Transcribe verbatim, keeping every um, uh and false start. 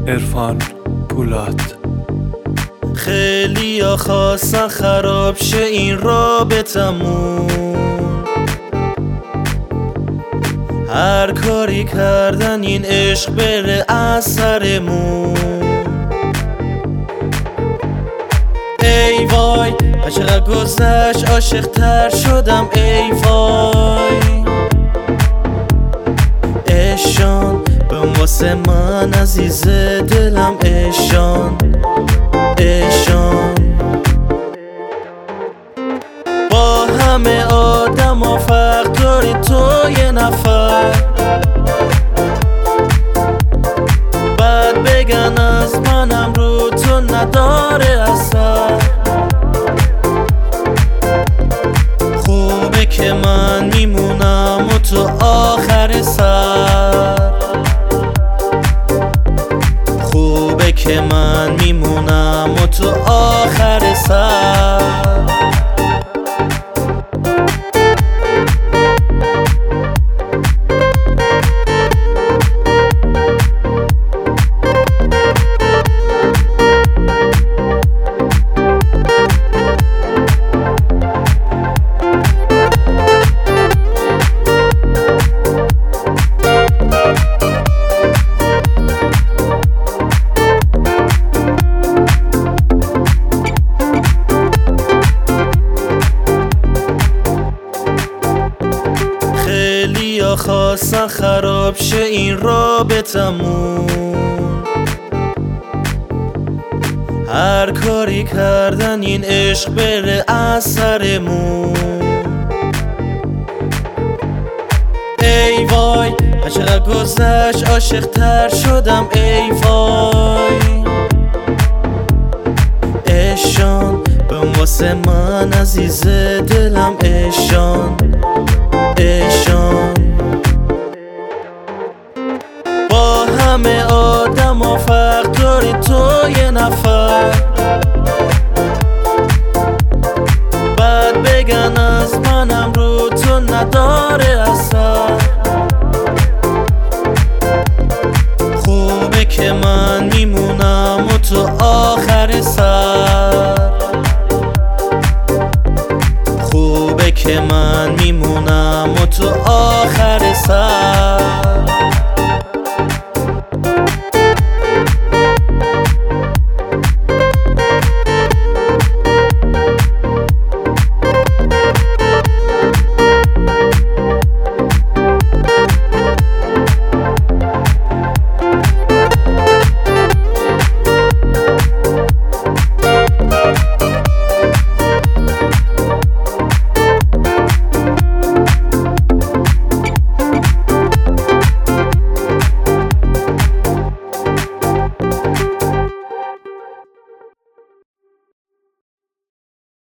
عرفان پولاد. خیلی ها خواستن خراب شه این رابطمون، هر کاری کردن این عشق بره از سرمون. ای وای چقدر گذشت عاشق تر شدم، ای وای اشان بم واسه من عزیز دلم، اشان اشان با همه آدم ها فرق داری تو یه نفر، بعد بگن از منم رو تو نداره اثر. خوبه که من میمونم و تو آخر سر، خوبه که من میمونم و تو آخر سر. خیلیا خواستن خراب شه این رابطمون، هر کاری کردن این عشق بره از سرمون. ای وای چقدر گذشت عاشق تر شدم، ای وای اشان بم واسه من عزیز دلم، اشان اشان با همه آدم ها فرق داری تو یه نفر، بعد بگن از منم رو تو نداره اثر.